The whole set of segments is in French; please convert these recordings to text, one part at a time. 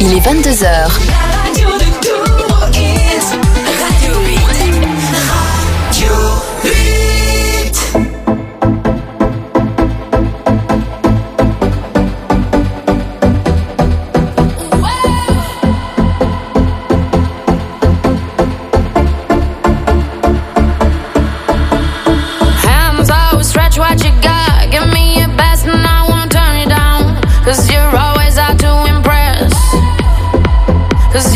Il est 22h. Cause you're always out to impress. Cause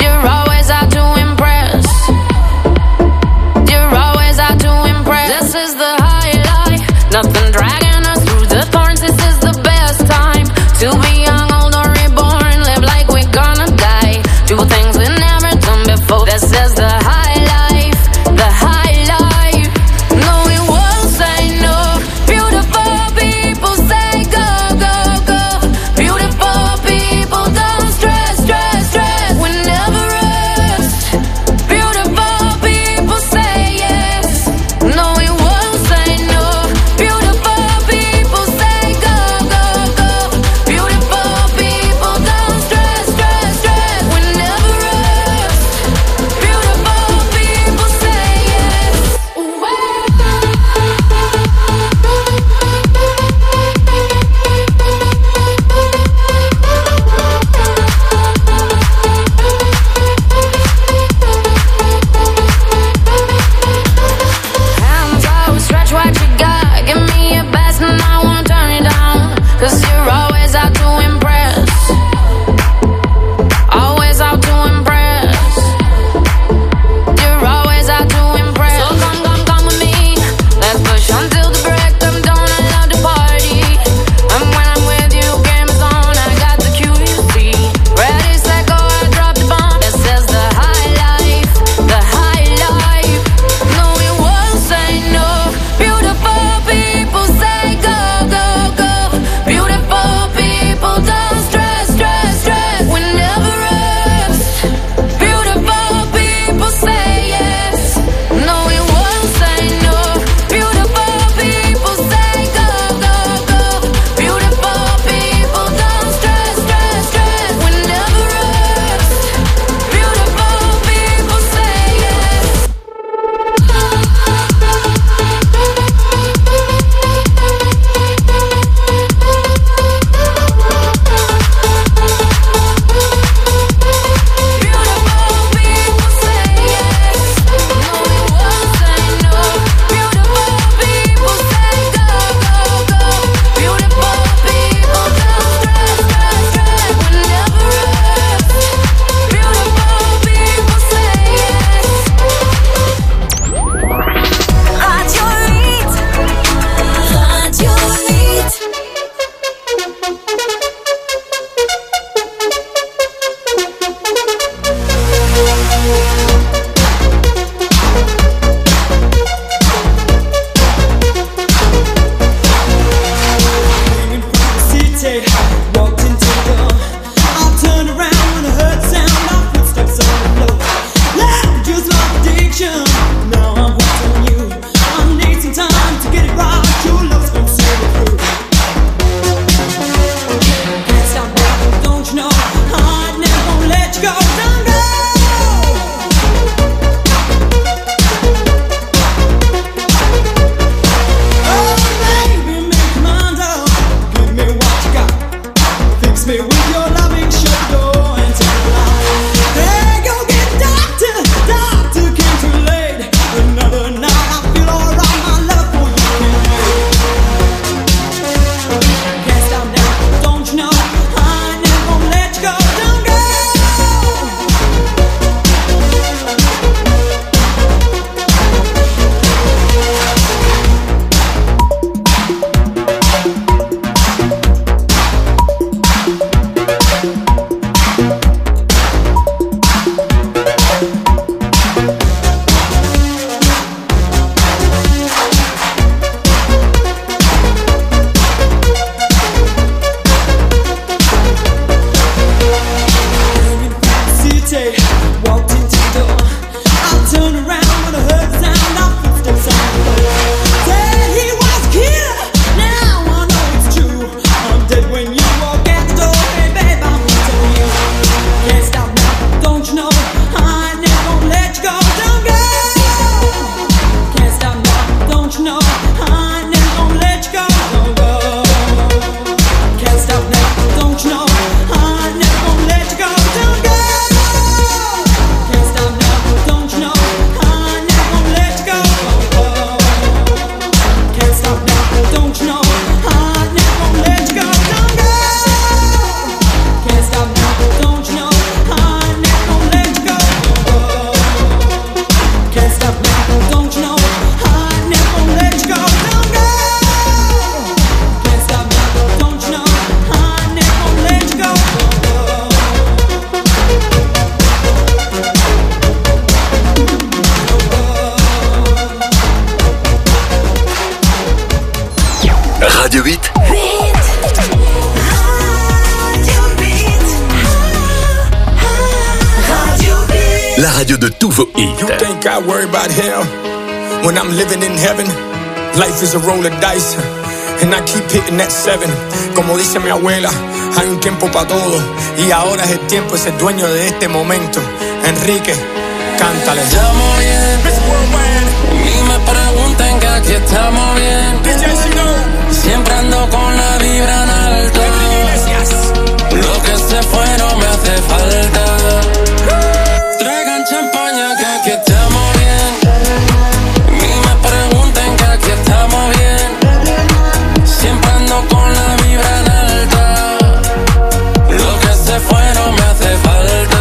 La radio de tous vos hits. You think I worry about hell when I'm living in heaven? Life is a roll of dice and I keep hitting that 7. Como dice mi abuela, hay un tiempo para todo y ahora es el tiempo, es el dueño de este momento. Enrique, cántale. Estamos bien, ni me pregunten que aquí estamos bien. Siempre ando con la vibra en alto. Lo que se fue no me hace falta. Traigan champaña que aquí estamos bien. Ni me pregunten que aquí estamos bien. Siempre ando con la vibra en alta. Lo que se fue no me hace falta.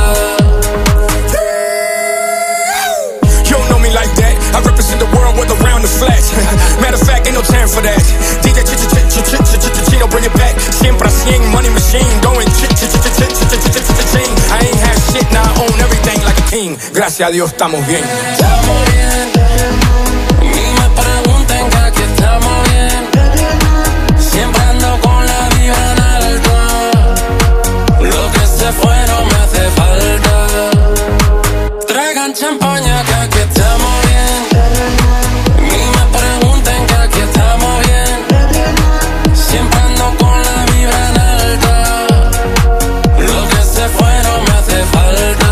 You don't know me like that. I represent the world with around the flash. Matter of fact, ain't no time for that. DJ Chino, bring it back. Siempre a 100, money machine. Going ching. I ain't have shit, now I own everything like a king. Gracias a Dios, estamos bien. Estamos bien. Ni me pregunten que aquí estamos bien. Siempre ando con la vibra en alto. Lo que se fue no me hace falta. Traigan champaña que aquí estamos bien. Ni me pregunten que aquí estamos bien. Siempre ando con la vibra en alta. Lo que se fue no me hace falta.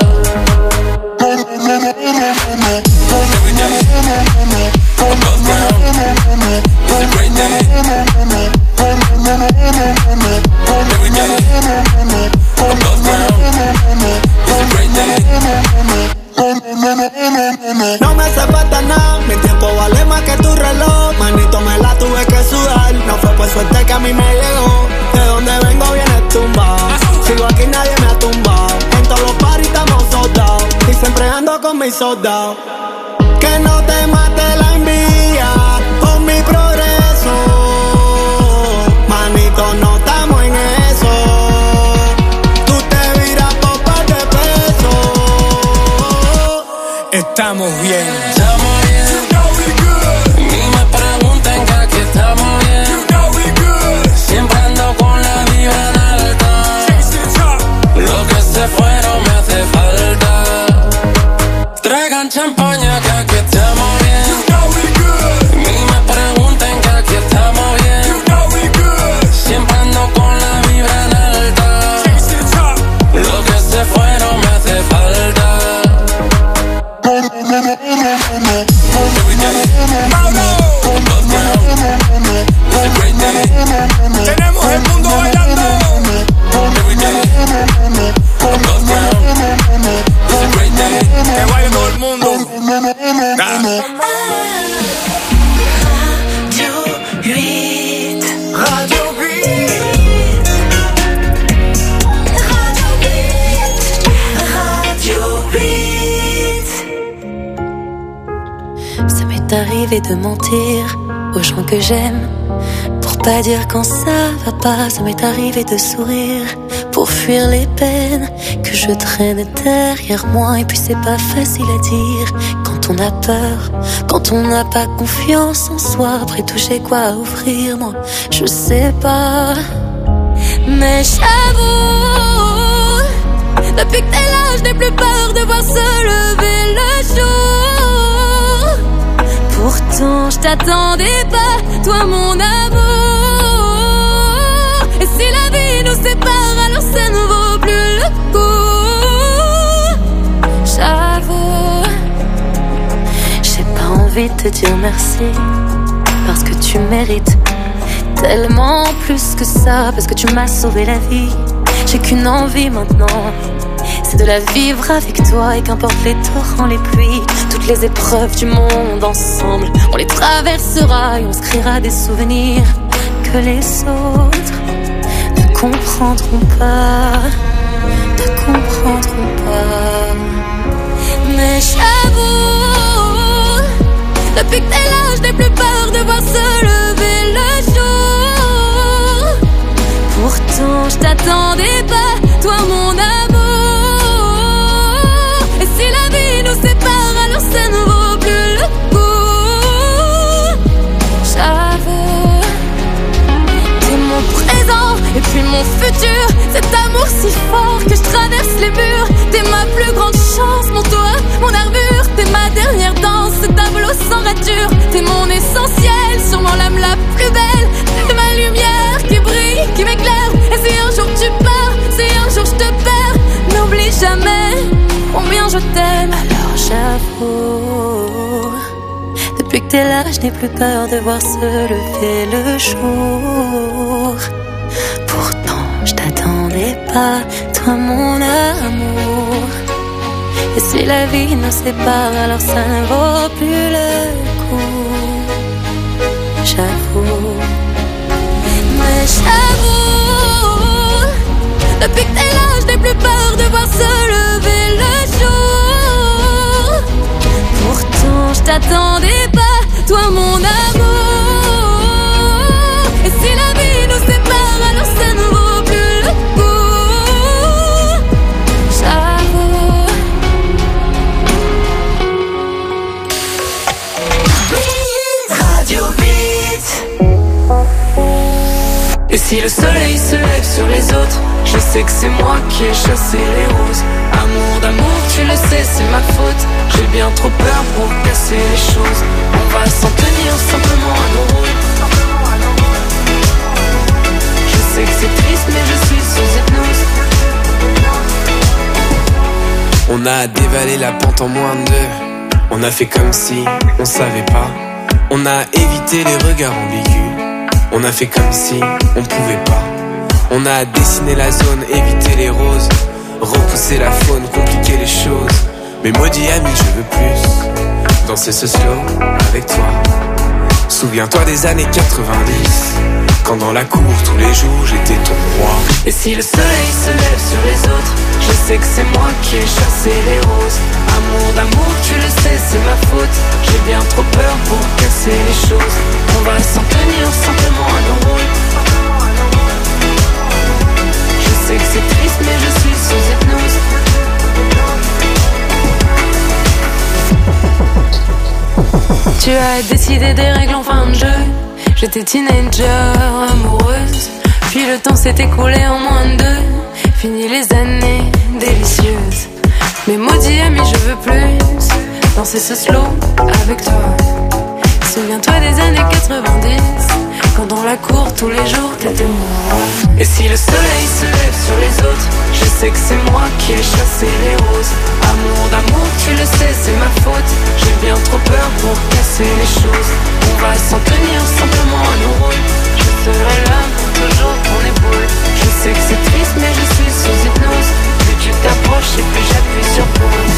Every day, above ground, it's a great day. Every day, above ground, it's a great day. No me hace falta nada, mi tiempo vale más que tu reloj. Manito, me la tuve que sudar. No fue por suerte que a mí me llegó. De donde vengo viene tumbado. Sigo aquí, nadie me ha tumbado. En todos los parties estamos soldados. Y siempre ando con mis soldados. Que no te mate la envidia por mi progreso. Manito, no estamos en eso. Tú te viras por par de pesos. Estamos bien. Estamos bien. Ni me pregunten que aquí estamos bien. Siempre ando con la vibra en alta. Lo que se fue no me hace falta. Traigan champaña que aquí estamos bien. Ni me pregunten que aquí estamos bien. Siempre ando con la vibra en alta. Lo que se fue no me hace falta. Every day, above ground, it's a great day. Tenemos el mundo bailando. Every day, above ground, it's a great day. Que baile todo el mundo. Radio 8. Ça m'est arrivé de mentir aux gens que j'aime pour pas dire quand ça va pas. Ça m'est arrivé de sourire pour fuir les peines que je traîne derrière moi. Et puis c'est pas facile à dire quand on a peur, quand on n'a pas confiance en soi. Après tout j'ai quoi à offrir, moi je sais pas. Mais j'avoue, depuis que t'es là je n'ai plus peur de voir se lever le jour. Pourtant je t'attendais pas, toi mon amour. Et si la vie nous sépare, alors ça ne vaut plus le coup. J'avoue, j'ai pas envie de te dire merci, parce que tu mérites tellement plus que ça, parce que tu m'as sauvé la vie. J'ai qu'une envie maintenant, c'est de la vivre avec toi. Et qu'importe les torrents, les pluies, toutes les épreuves du monde ensemble, on les traversera et on se créera des souvenirs que les autres ne comprendront pas, ne comprendront pas. Mais j'avoue, depuis que t'es là je n'ai plus peur de voir se lever le jour. Pourtant je t'attendais pas, toi mon amour. Et si la vie nous sépare, alors ça ne vaut plus le coup. J'avoue. présent et puis mon futur. Cet amour si fort que je traverse les murs. T'es ma plus grande chance, mon toit, mon armure. T'es ma dernière danse, ce tableau sans rature. T'es mon essentiel, sûrement l'âme la plus belle. T'es ma lumière qui brille, qui m'éclaire. Et si un jour tu pars, si un jour je te perds, n'oublie jamais combien je t'aime. Alors j'avoue, depuis que t'es là, je n'ai plus peur de voir se lever le jour. Pourtant, je t'attendais pas, toi mon amour. Et si la vie nous sépare, alors ça ne vaut plus le coup. J'avoue, mais j'avoue, depuis que t'es là, je n'ai plus peur de voir se lever le jour. Pourtant, je t'attendais pas, toi mon amour. Et si la vie nous sépare, alors ça ne vaut plus le coup. J'avoue. Radio Beat. Et si le soleil se lève sur les autres, je sais que c'est moi qui ai chassé les roses. Amour d'amour, tu le sais, c'est ma faute. J'ai bien trop peur pour casser les choses. On va s'en tenir simplement à nos rôles. Je sais que c'est triste, mais je suis sous hypnose. On a dévalé la pente en moins de 2. On a fait comme si on savait pas. On a évité les regards ambigus. On a fait comme si on pouvait pas. On a dessiné la zone, évité les roses, repousser la faune, compliquer les choses. Mais maudit ami, je veux plus danser ce slow avec toi. Souviens-toi des années 90, quand dans la cour tous les jours j'étais ton roi. Et si le soleil se lève sur les autres, je sais que c'est moi qui ai chassé les roses. Amour d'amour, tu le sais, c'est ma faute. J'ai bien trop peur pour casser les choses. On va s'en tenir simplement à nos rôles. Je sais que c'est triste, mais je suis sous hypnose. Tu as décidé des règles en fin de jeu. J'étais teenager, amoureuse. Puis le temps s'est écoulé en moins de 2. Fini les années délicieuses. Mais maudit ami, je veux plus danser ce slow avec toi. Souviens-toi des années 90, quand dans la cour tous les jours t'étais moi. Et si le soleil se lève sur les autres, je sais que c'est moi qui ai chassé les roses. Amour d'amour, tu le sais, c'est ma faute. J'ai bien trop peur pour casser les choses. On va s'en tenir simplement à nos rôles. Je serai là pour toujours ton épaule. Je sais que c'est triste, mais je suis sous hypnose. Plus tu t'approches et plus j'appuie sur pause.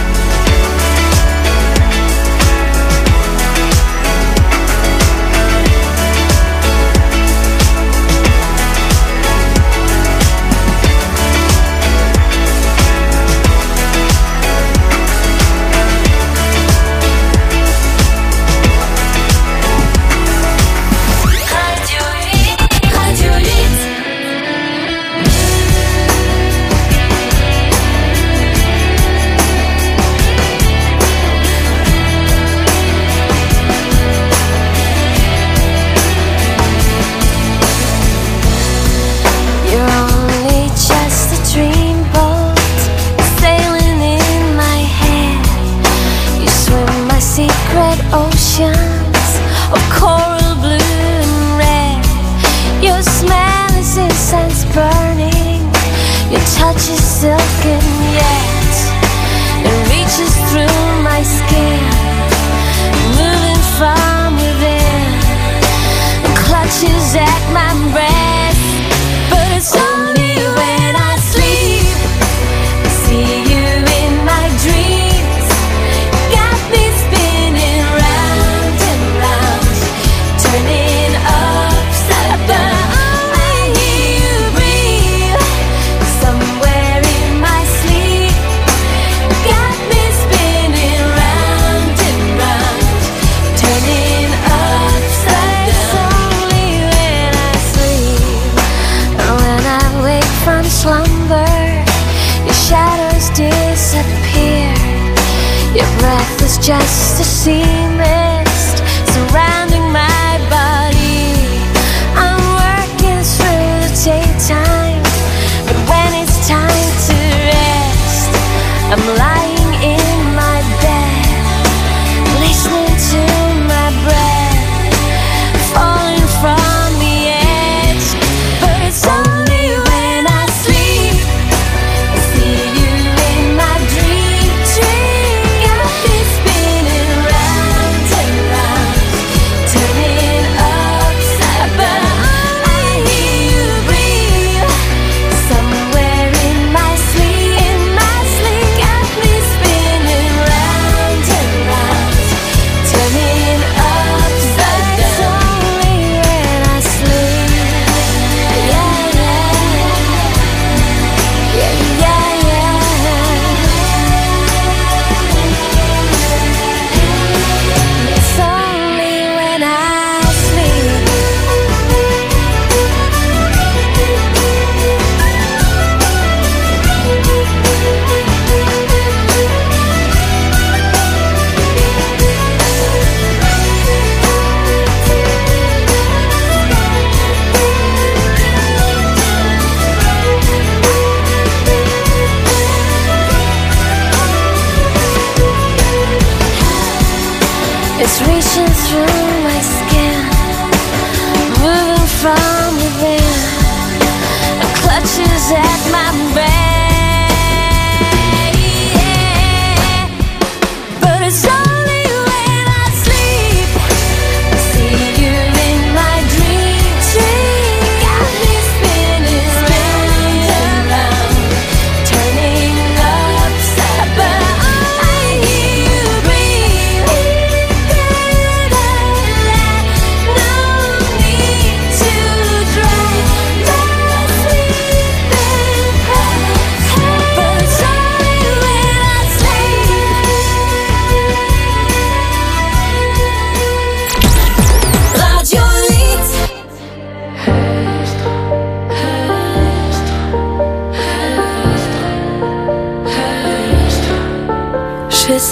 Just a sea mist surrounding my body. I'm working through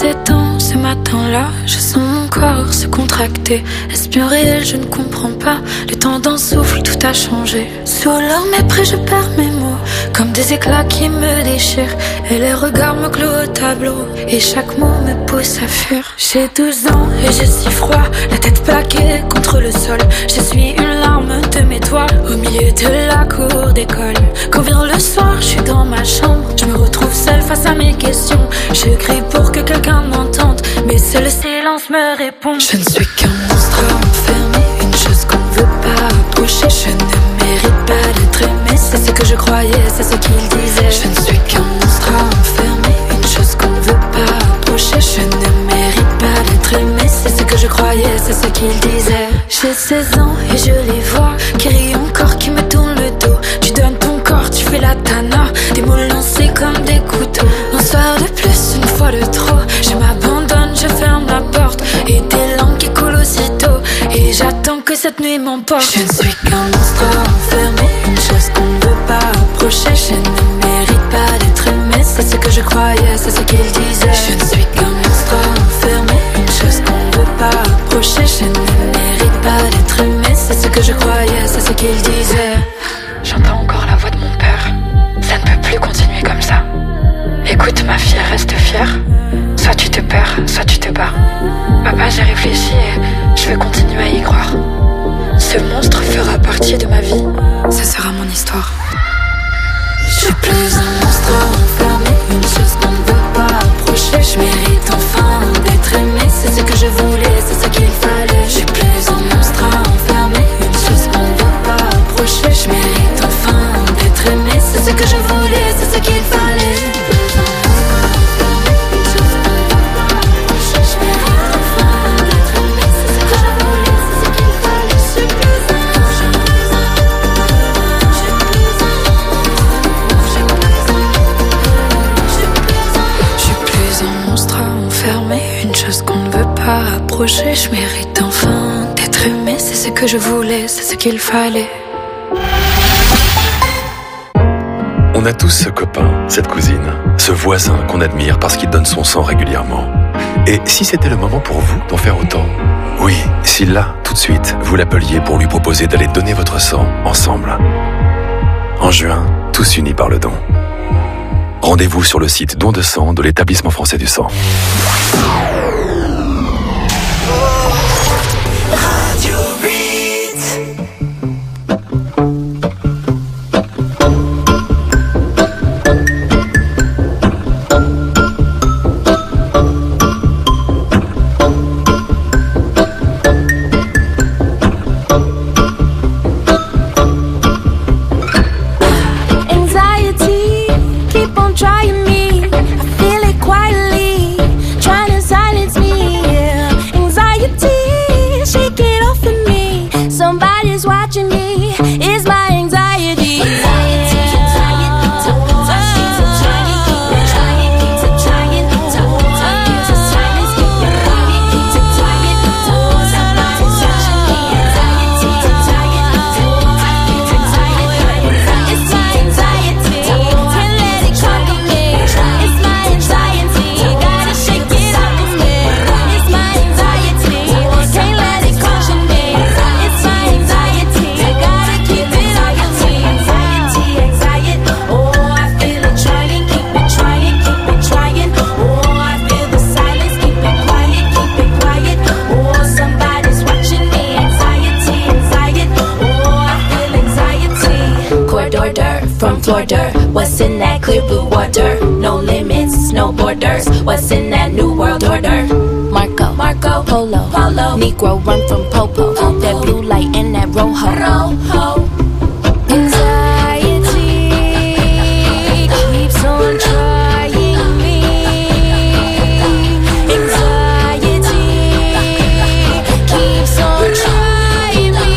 17 ans, ce matin-là, je sens mon corps se contracter. Est-ce bien réel, je ne comprends pas. Le temps d'un souffle, tout a changé. Sous leur mépris, je perds mes mots, comme des éclats qui me déchirent. Et les regards me clouent au tableau, et chaque mot me pousse à fuir. J'ai 12 ans et j'ai si froid, la tête plaquée contre le sol. Je suis une larme de mes doigts, au milieu de la cour d'école. Quand vient le soir, je suis dans ma chambre, je me retrouve seule face à mes questions. Je crie pour que quelqu'un m'entende, mais seul le silence me répond. Je ne suis qu'un monstre enfermé, une chose qu'on ne veut pas approcher. Je ne mérite pas d'être aimé, c'est ce que je croyais, c'est ce qu'il disait. Je ne suis qu'un monstre enfermé, une chose qu'on ne veut pas approcher. Je ne mérite pas d'être aimé, c'est ce que je croyais, c'est ce qu'il disait. J'ai 16 ans et je les vois, qui rient encore, qui me tournent le dos. Tu donnes ton corps, tu fais la tana, des mots lancés comme des couteaux. Un soir de plus, une fois de trop, je m'abandonne, je ferme la porte, et des larmes qui coulent aussitôt, et j'attends que cette nuit m'emporte. Je ne suis qu'un monstre enfermé, une chose qu'on ne veut pas approcher. Je ne mérite pas d'être aimé, c'est ce que je croyais, c'est ce qu'il disait. Je ne suis qu'un monstre enfermé, une chose qu'on ne veut pas approcher. Je ne mérite pas d'être aimé, c'est ce que je croyais, c'est ce qu'il disait. J'entends encore la voix de mon père. Ça ne peut plus continuer comme ça. Écoute ma fille, reste fière. Soit tu te perds, soit tu te bats. Papa, j'ai réfléchi et je vais continuer à y croire. Ce monstre fera partie de ma vie. Ce sera mon histoire. Je suis plus un monstre enfermé, une chose qu'on ne veut pas approcher. Je mérite enfin d'être aimé, c'est ce que je voulais, c'est ce qu'il fallait. Je suis plus un monstre enfermé, une chose qu'on ne veut pas approcher. Je mérite enfin d'être aimé, c'est ce que je voulais, c'est ce qu'il fallait. Approcher, je mérite enfin d'être aimé, c'est ce que je voulais, c'est ce qu'il fallait. On a tous ce copain, cette cousine, ce voisin qu'on admire parce qu'il donne son sang régulièrement. Et si c'était le moment pour vous d'en faire autant? Oui, si là, tout de suite, vous l'appeliez pour lui proposer d'aller donner votre sang ensemble. En juin, tous unis par le don. Rendez-vous sur le site Don de sang de l'Établissement français du sang. Trying me, I feel it quietly, trying to silence me. Florida. What's in that clear blue water? No limits, no borders. What's in that new world order? Marco, Marco, Polo, Polo. Negro run from Popo. That blue light and that rojo. Rojo. Anxiety keeps on trying me. Anxiety keeps on trying me.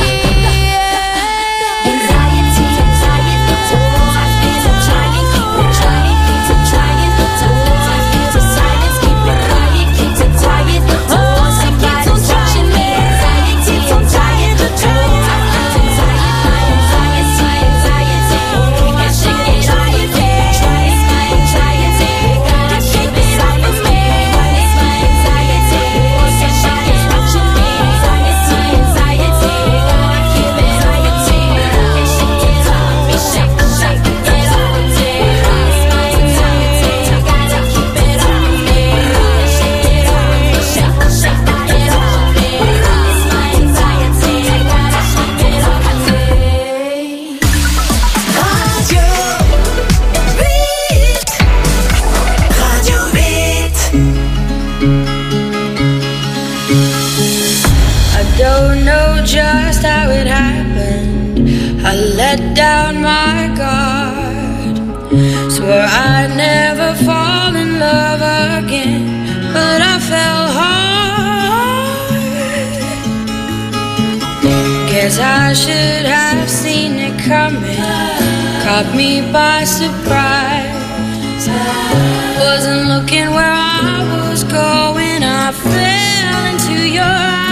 Anxiety, anxiety. Oh, I feel it trying, keep it trying, keep it trying. Oh, I feel the silence, keep it quiet, keep it quiet. Oh, somebody's watching me. Anxiety, anxiety. Oh, I feel anxiety. let down my guard. Swore I'd never fall in love again, but I fell hard. Guess I should have seen it coming, caught me by surprise. Wasn't looking where I was going, I fell into your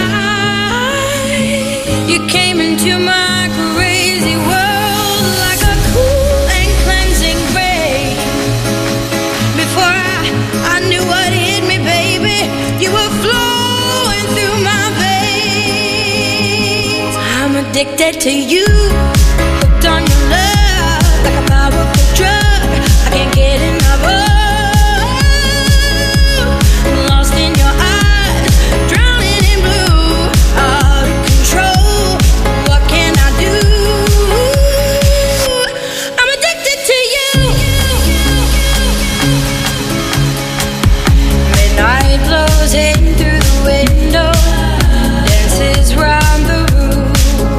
eyes. You came into my crazy world like a cool and cleansing rain. Before I knew what hit me, baby, you were flowing through my veins. I'm addicted to you, hooked on your love like a powerful drug. I can't get enough of. Lost in your eyes, drowning in blue, out of control. What can I do? I'm addicted to you. Midnight blows in through the window, dances round the room.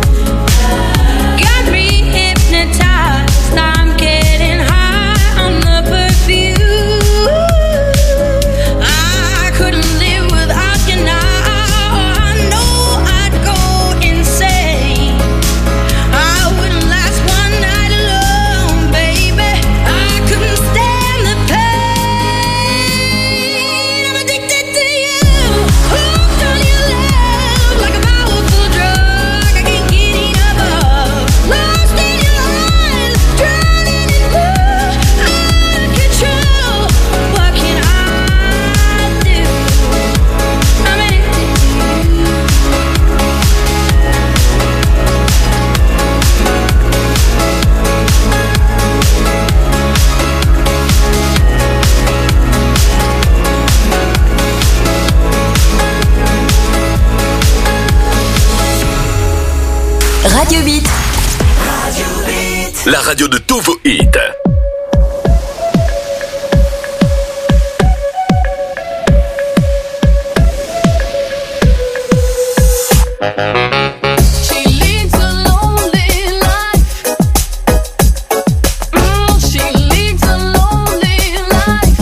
Got me hypnotized, I'm getting high on the perfume. I couldn't live without you now. I know I'd go insane. I wouldn't last one night alone, baby. I couldn't stand the pain. I'm addicted to you, hooked on your love like a powerful drug. I can't get enough of. Lost in your eyes, drowning in blue, out of control. What can I do? I'm addicted to you. Radio Beat. La radio de tous vos hits. She leads a lonely life. She leads a lonely life.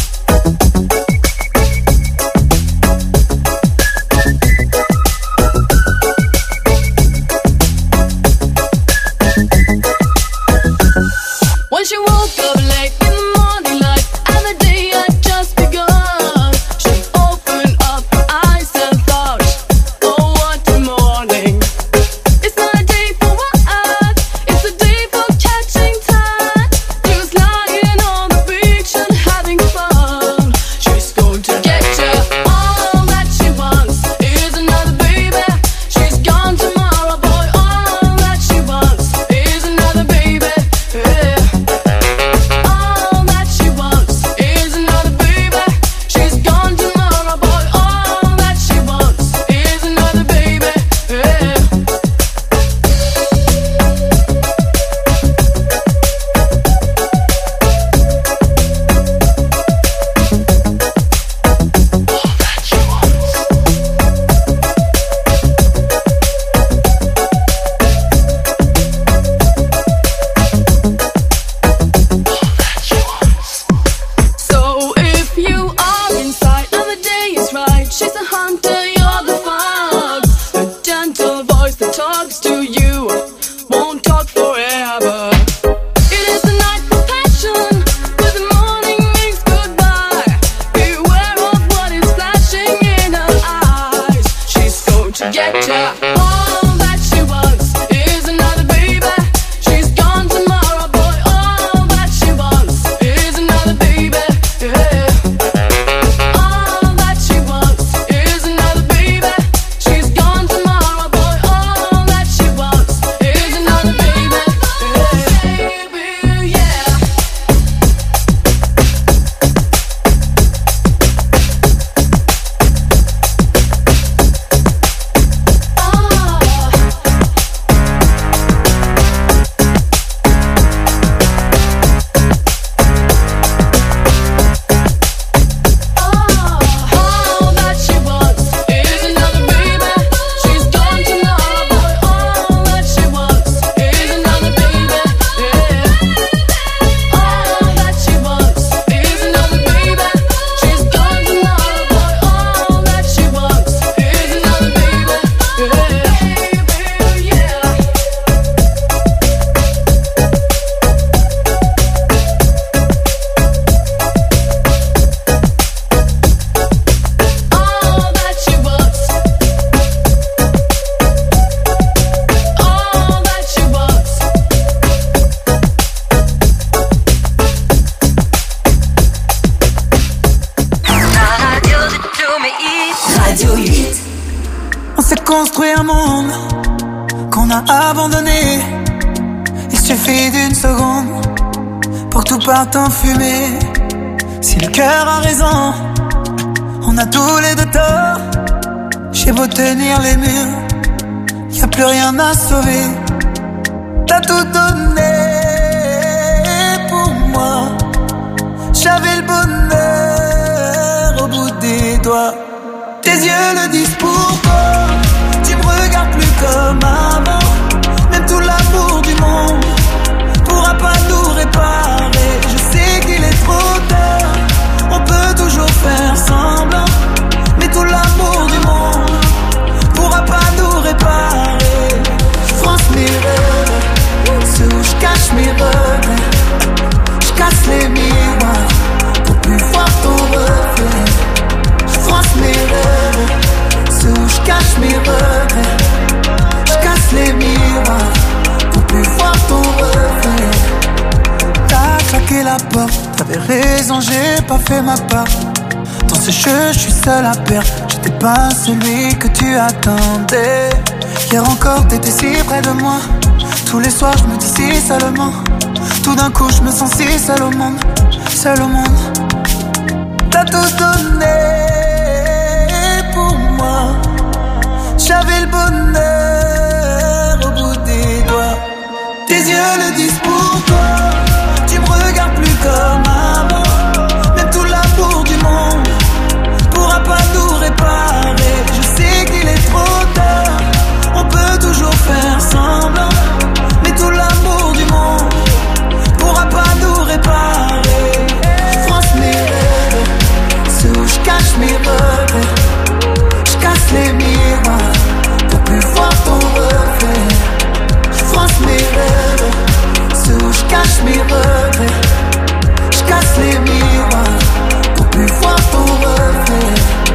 When she woke up late in the morning light, and the day had just begun, she opened up her eyes and thought, oh, what more? abandonné. Il suffit d'une seconde pour que tout parte en fumée. Si le cœur a raison, on a tous les deux tort. J'ai beau tenir les murs, y a plus rien à sauver. T'as tout donné pour moi. J'avais le bonheur au bout des doigts. Tes yeux le disent pour toi. Tu me regardes plus comme avant. Même tout l'amour du monde pourra pas nous réparer. Je sais qu'il est trop tard. On peut toujours faire semblant, mais tout l'amour du monde pourra pas nous réparer. Je France mes rêves, ceux où je cache mes regrets. Je casse les miroirs pour plus voir ton reflet. Je France mes rêves, ceux où je cache mes regrets. Je casse les miroirs pour plus voir ton reflet. T'as claqué la porte, t'avais raison, j'ai pas fait ma part. Dans ce jeu, je suis seul à perdre. J'étais pas celui que tu attendais. Hier encore, t'étais si près de moi. Tous les soirs, je me dis si seulement. Tout d'un coup, je me sens si seul au monde. Seul au monde. T'as tout donné pour moi. J'avais le bonheur au bout des doigts. Tes yeux le disent pour toi. Tu me regardes plus comme avant. Même tout l'amour du monde pourra pas nous réparer. Je sais qu'il est trop tard. On peut toujours faire semblant, mais tout l'amour du monde pourra pas nous réparer. Je France mes rêves, ceux où je cache mes regrets. Je casse les miroirs pour plus voir ton reflet. Je France mes rêves, ceux où je cache mes regrets. Je casse les miroirs pour plus voir ton reflet.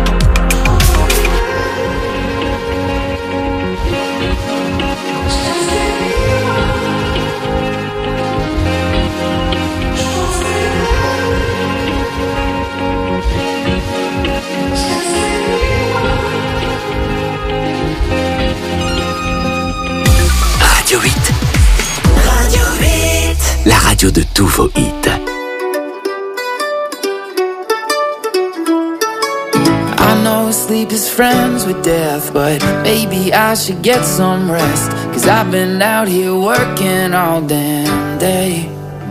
Radio 8. Radio 8. La radio de tous vos hits. I know sleep is friends with death, but maybe I should get some rest. 'Cause I've been out here working all damn day.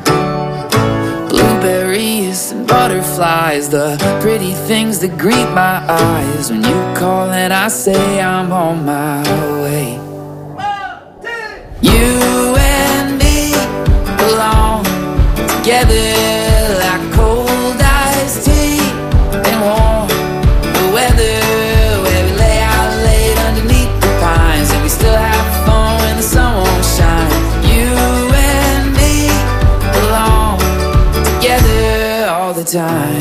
Blueberries and butterflies, the pretty things that greet my eyes. When you call and I say I'm on my way. You and me belong together like cold iced tea and warm weather, where we lay out late underneath the pines and we still have fun when the sun won't shine. You and me belong together all the time.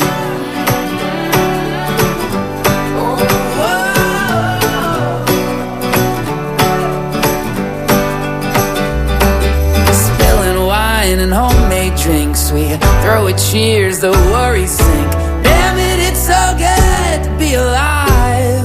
Spilling wine and homemade drinks, we throw a cheers, the worries sink. Damn it, it's so good to be alive.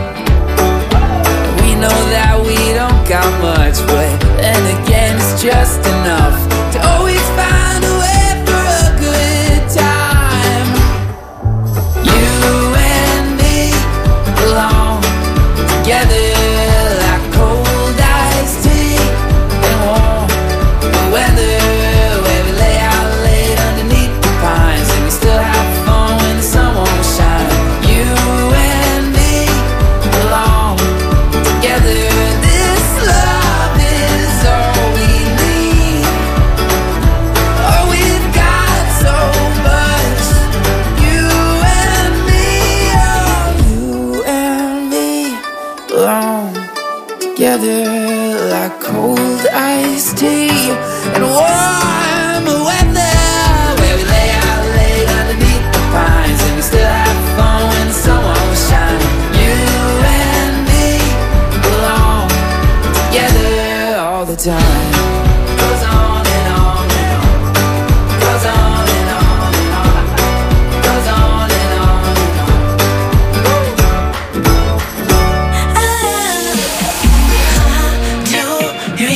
We know that we don't got much, but then again it's just enough to always find a way for a good time. You and me belong together like cold iced tea and warm weather, where we lay out late underneath the pines and we still have fun when the sun won't shine. You and me belong together. This love is all we need. Oh, we've got so much. You and me, oh, you and me belong together like cold iced tea and warm weather, where we lay out late underneath the pines and we still have fun when the sun won't shine. You and me belong together all the time. Goes on and on and on. Goes on and on and on. Goes on and on and on. Radio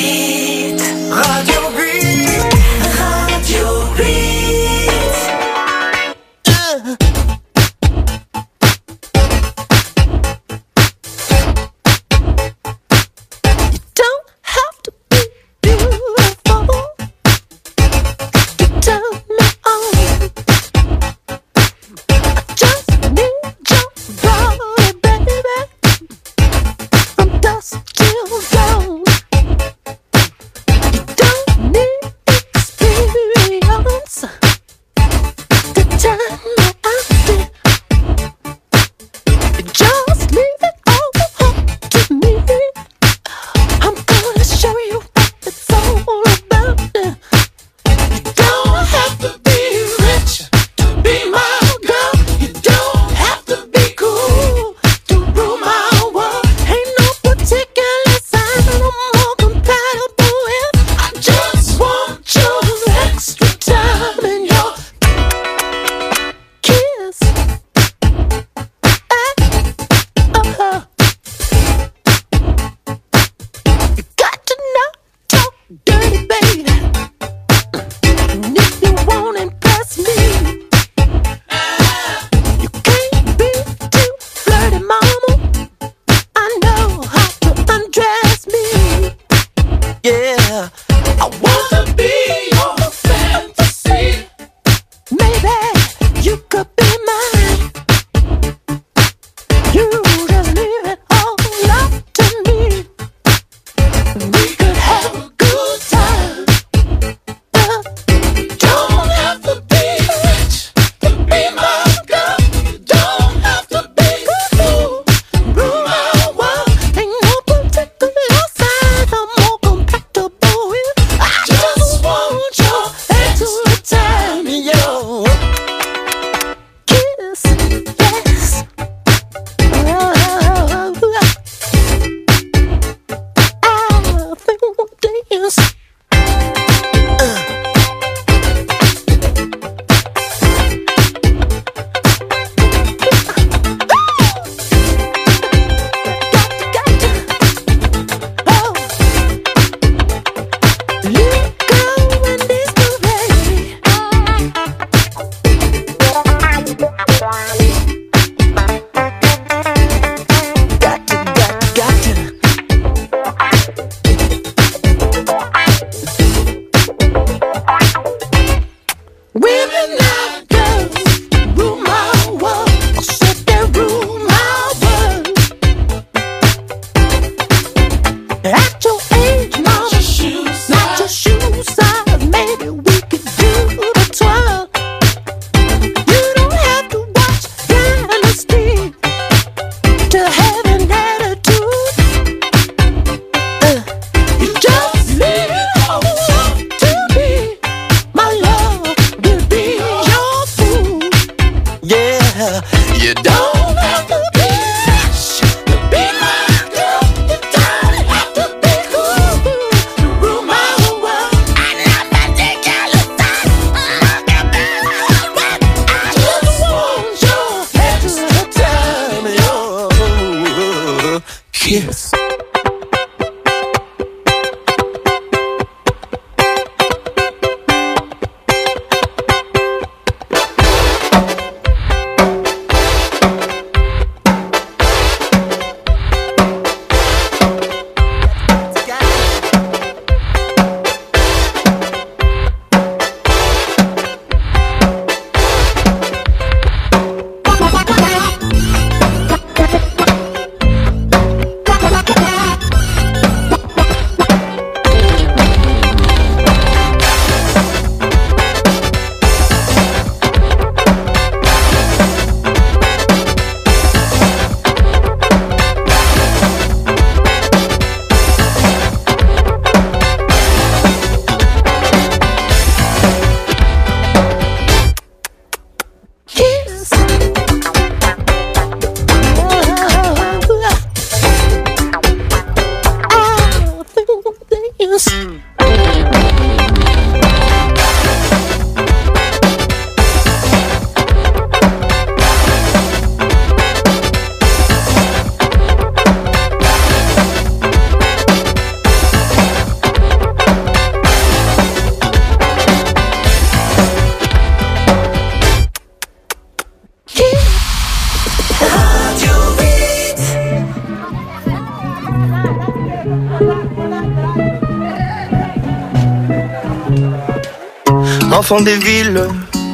Enfants des villes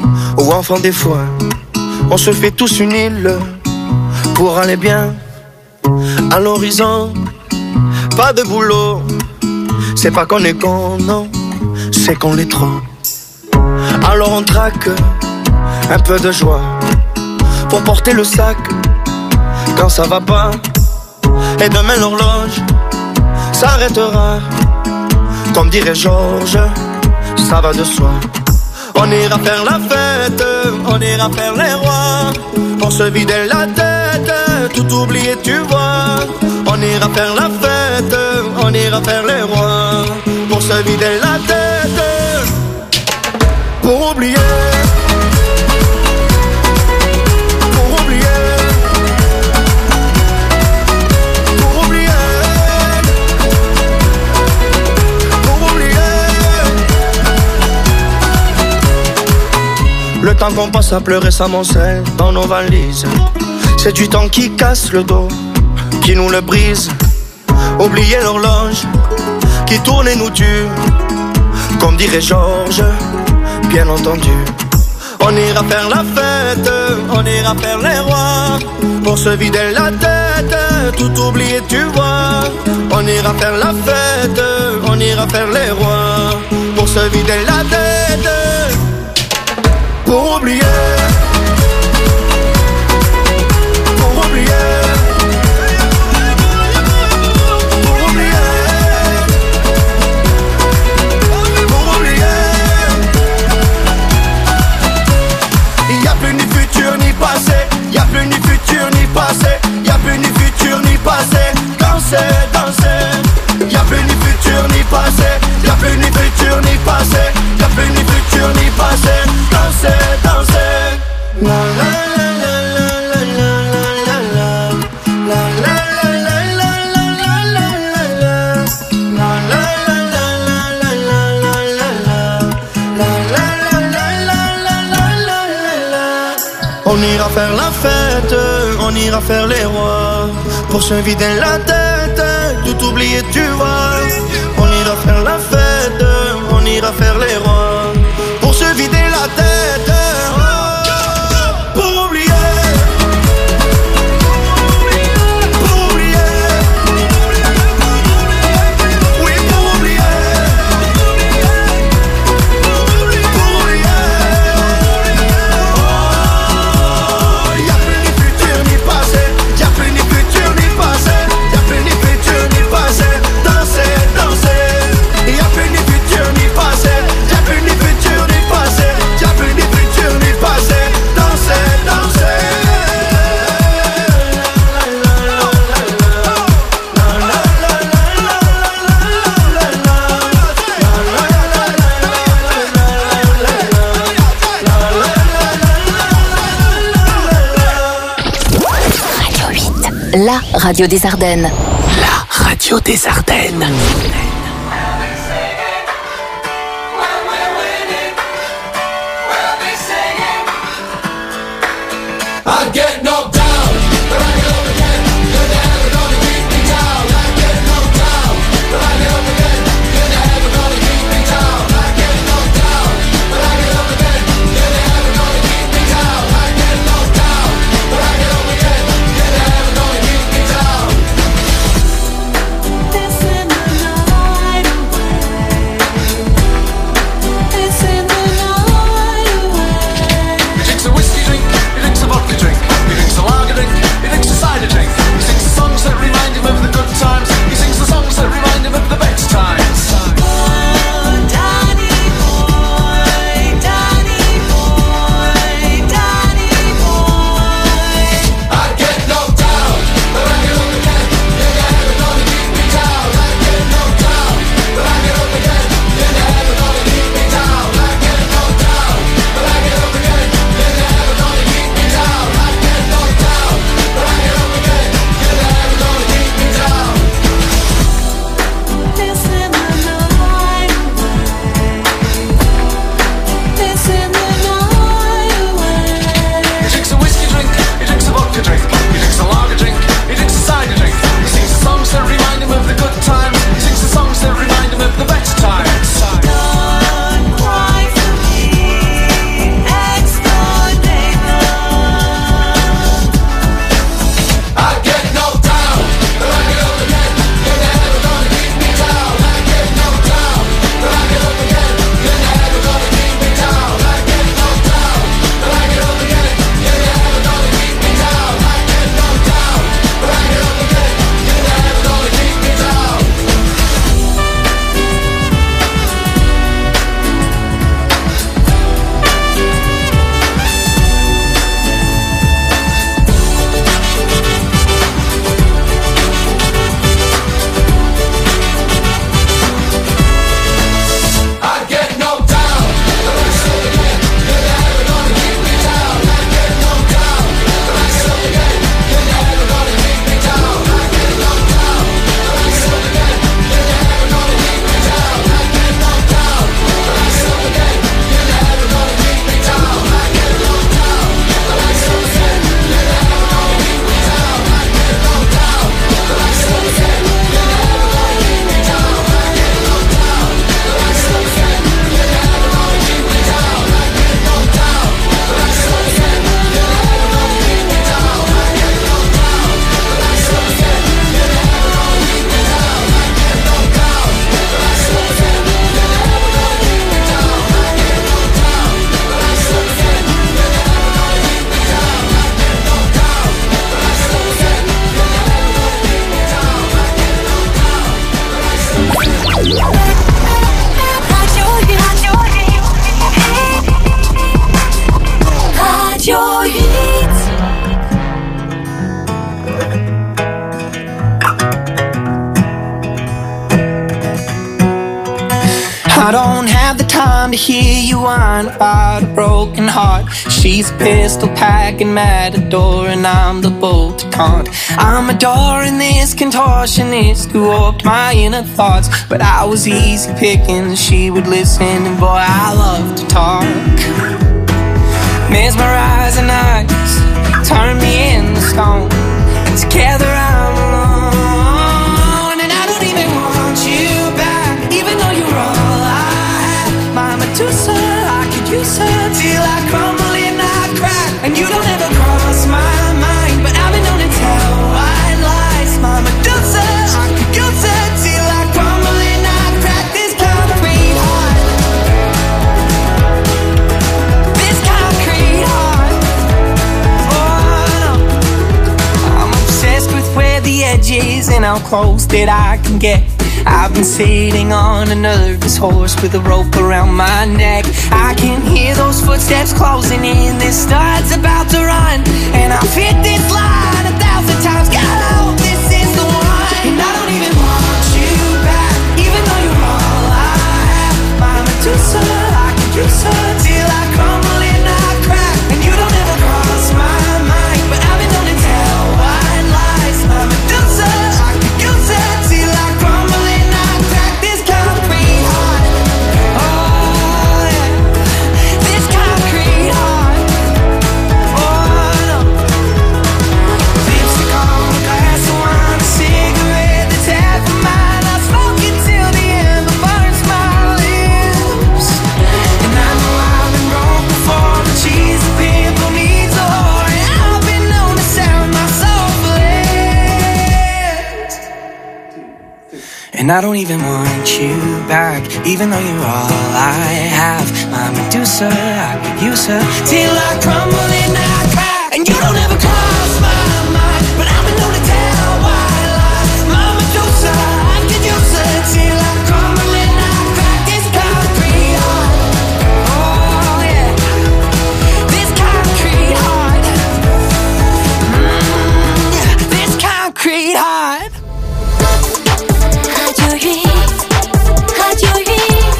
ou enfants des foins, on se fait tous une île pour aller bien à l'horizon. Pas de boulot, c'est pas qu'on est con, non, c'est qu'on l'est trop. Alors on traque un peu de joie pour porter le sac quand ça va pas. Et demain l'horloge s'arrêtera, comme dirait Georges, ça va de soi. On ira faire la fête, on ira faire les rois, pour se vider la tête, tout oublier tu vois. On ira faire la fête, on ira faire les rois, pour se vider la tête, pour oublier. Pour oublier Le temps qu'on passe à pleurer s'amoncelle dans nos valises. C'est du temps qui casse le dos, qui nous le brise. Oublier l'horloge qui tourne et nous tue. Comme dirait Georges, bien entendu. On ira faire la fête, on ira faire les rois. Pour se vider la tête, tout oublier tu vois. On ira faire la fête, on ira faire les rois. Pour se vider la tête, pour oublier. Pour oublier. Y'a plus ni futur ni passé, y'a plus ni futur ni passé. Danser, danser. Y'a plus ni futur ni passé, y'a plus ni futur ni passé, y'a plus ni futur ni passé. Danser, danser. La la la la la la la la la la la la la la la la. On ira faire la fête, on ira faire les rois. Pour se vider la tête, tout oublier tu vois. On ira faire la fête, on ira faire les rois. Pour se vider la tête, pour oublier. Pour oublier. Oui, pour oublier. Pour oublier. Y'a plus ni futur ni passé, y'a plus ni futur ni passé, y'a plus ni futur ni passé. Danser, danser. Y'a plus ni futur ni passé, y'a plus ni futur ni passé, y'a plus ni futur ni passé. Danser, danser. Radio 8, la radio des Ardennes. La radio des Ardennes. I get knocked down, but I get up again. You're never gonna keep me down. I get knocked down, but I get up again. You're never gonna keep me down. I get knocked down, but I get up again. You're never gonna keep me down. I get knocked down, but I get up again. You're never gonna keep me down. This in the night. have the time to hear you whine about a broken heart. She's a pistol packing matador and I'm the bolt to taunt. I'm adoring this contortionist who warped my inner thoughts, but I was easy picking, she would listen, and boy, I love to talk. Mesmerizing eyes turn me into stone, and together I'm alone. And I don't even want you back, even though you're all I have. My Medusa, I could use her till I crumble and I crack. And you don't ever cross my mind, but I've been known to tell white lies. My Medusa, I could use her till I crumble and I crack. This concrete heart, this concrete heart. Oh no, I'm obsessed with where the edge is and how close that I can get. I've been sitting on a nervous horse with a rope around my neck. I can hear those footsteps closing in, this start's about to run, and I've hit this line 1,000 times. God, I hope this is the one. And I don't even want you back, even though you're all I have. My Medusa, I could use her till I crumble and I crack. And you don't ever cross my mind, but I've been known to tell white lies. My Medusa, I could use her till I crumble and I crack. This concrete heart, oh yeah, this concrete heart, oh no. Lipstick on a glass of wine, a cigarette that's half of mine. I smoke it till the ember burns my lips. And I know I've been wrong before, but she's a pimple needs a whore, and I've been known to sound my soul for less. And I don't even want you back, even though you're all I have. My Medusa, I could use her till I crumble and I crack. And you don't ever cross my mind, but I've been known to tell white lies. My Medusa, I could use her till I crumble and I crack. This concrete heart, oh yeah, this concrete heart, this concrete heart. Radio 8, Radio 8,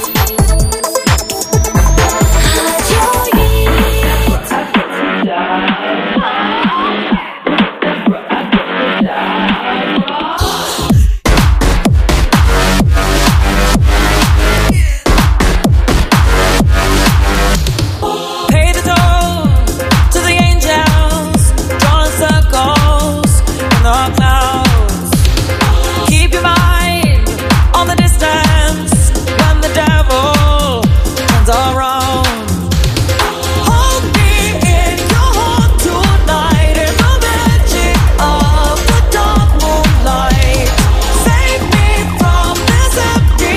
Pay the toll to the angels, drawing circles in the clouds. Keep your mind on the distance when the devil turns around. Hold me in your heart tonight in the magic of the dark moonlight. Save me from this empty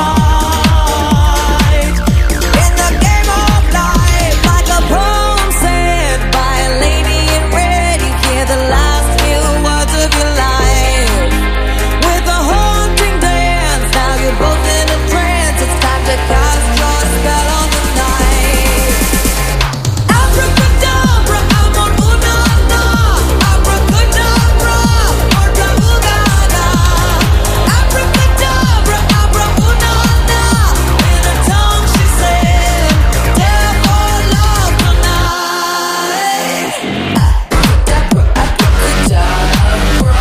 fight. In the game of life, like a poem said by a lady in red, you hear the last few words of your life. With a haunting dance, now you're both in a trance. It's time to cast your spell on the night. Abracadabra, amor una na. Abracadabra, otra bugada. Abracadabra, abra una na. In a tongue she said, devil love tonight. Abracadabra, abracadabra.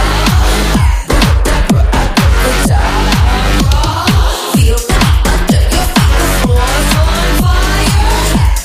Feel under your feet, the floor's on fire.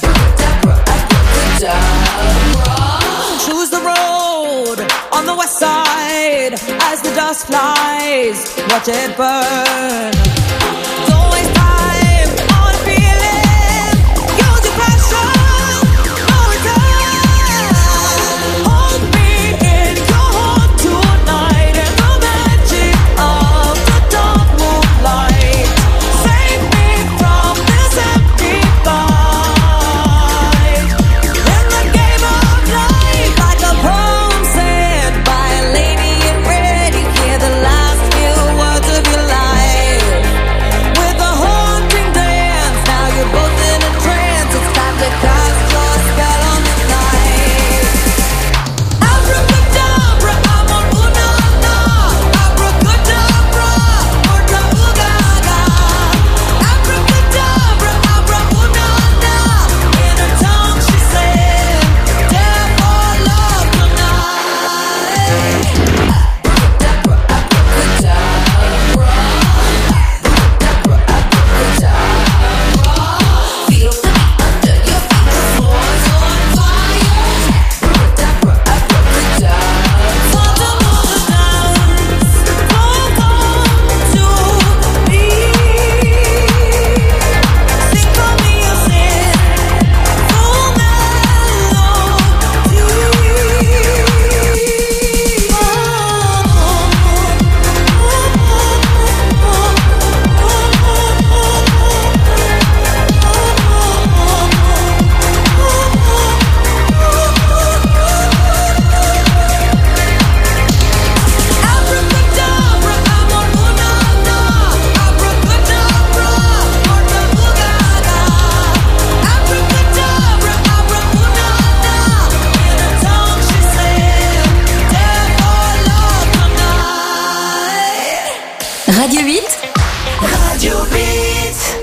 Abracadabra. Choose the road on the west side as the dust flies. Watch it burn. Don't waste time on feeling. Use your passion. No return. Hold me in your heart tonight in the magic of the dark moonlight. Save me from this empty fight. In the game of life, like a poem said by a lady in red, you hear the last few words of your life.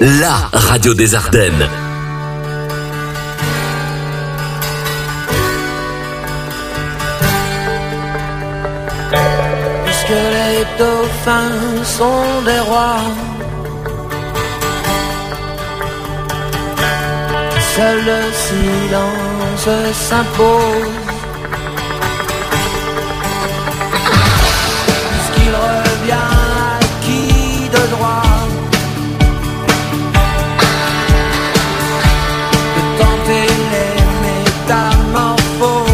la radio des Ardennes. Puisque les dauphins sont des rois, seul le silence s'impose. Puisqu'il revient acquis de droit de tenter les métamorphoses.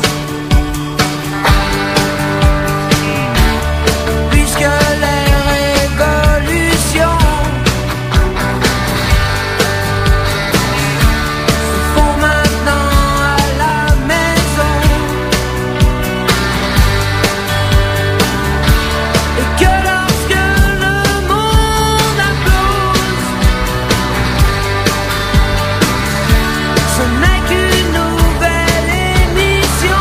Puisque les révolutions se font maintenant à la maison, et que lorsque le monde implose, ce n'est qu'une nouvelle émission.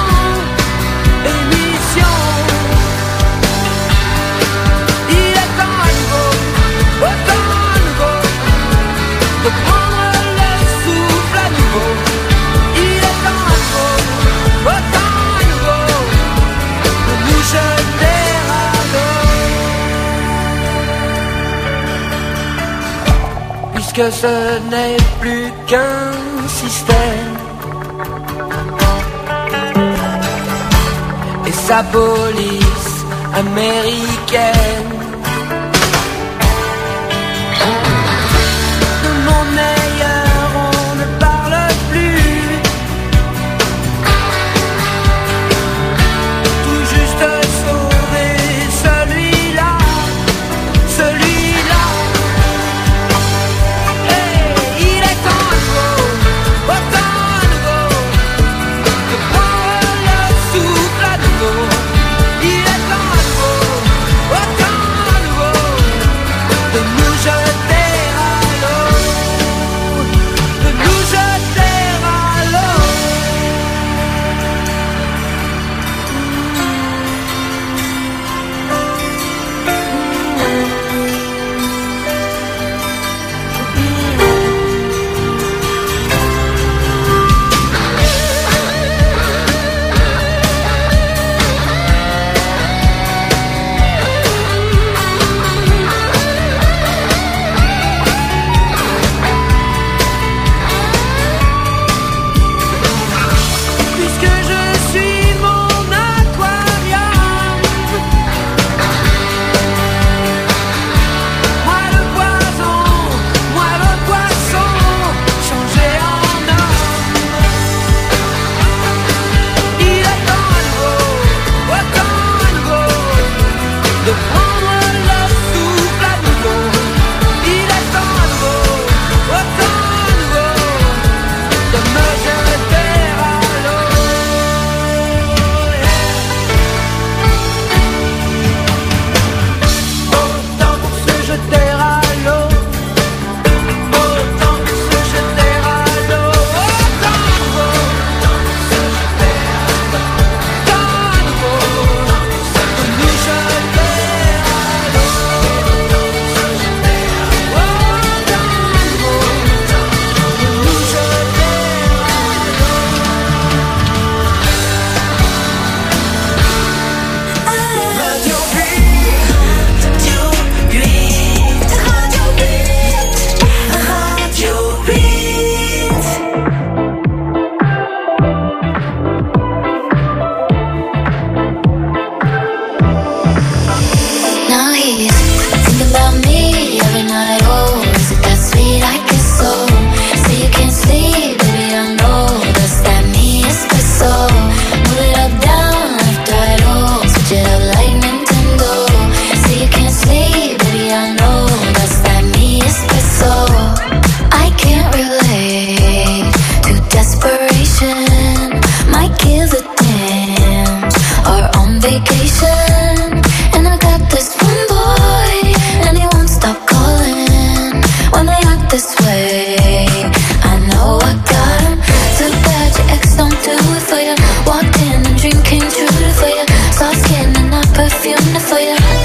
Il est temps à nouveau, autant à nouveau, de prendre le souffle à nouveau. Il est temps à nouveau, autant à nouveau, de nous jeter à l'eau. Puisque ce n'est plus qu'un système et sa police américaine. De mon meilleur, on ne parle plus. Tout juste sauver celui-là, celui-là. Et il est temps à nouveau, autant à nouveau, de prendre le souffle à nouveau. Il est temps à nouveau, autant à nouveau, de nous jeter à l'eau, de nous jeter à l'eau. Puisque je suis mon aquarium, moi le poison, moi le poisson, changé en homme. Il est temps à nouveau, autant à nouveau, de prendre le souffle à nouveau. Il est temps à nouveau, autant à nouveau, de me jeter à l'eau. Autant pour se jeter à l'eau, autant pour se jeter à l'eau, autant à nouveau, autant à nouveau, de nous jeter à l'eau, autant à nouveau, de nous jeter Radio 8, Radio 8. Now he's thinking about me every night. Oh, is it that sweet? I guess so. Say you can't sleep, baby, I know. That's that me espresso. Move it up, down, left, right, oh. Switch it up like Nintendo. Say you can't sleep, baby, I know. That's that me espresso. I can't relate to desperation. Might give a damn. Or on vacation. And I got this one boy, and he won't stop calling when they act this way. I know I got him. Too bad your ex don't do it for you. Walked in and dream came true for you. Soft skin and I perfumed it for you.